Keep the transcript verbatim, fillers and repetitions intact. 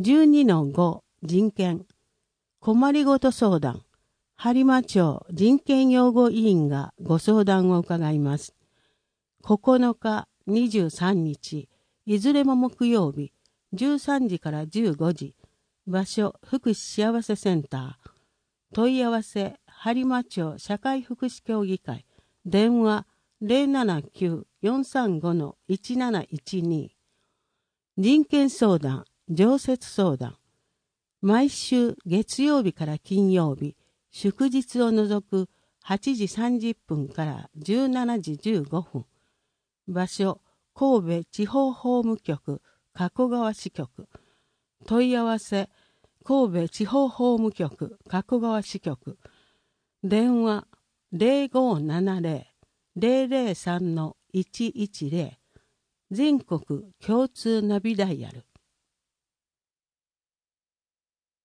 じゅうにのご 人権困りごと相談播磨町人権擁護委員がご相談を伺います。ここのか、にじゅうさんにち、いずれも木曜日、じゅうさんじからじゅうごじ、場所、福祉幸せセンター、問い合わせ、播磨町社会福祉協議会、電話 ゼロななきゅう よんさんご いちなないちに、人権相談、常設相談、毎週月曜日から金曜日、祝日を除くはちじさんじゅっぷんからじゅうしちじじゅうごふん。場所、神戸地方法務局、加古川支局。問い合わせ、神戸地方法務局、加古川支局。電話、ゼロごななゼロ ゼロゼロさん いちいちゼロ。全国共通ナビダイヤル。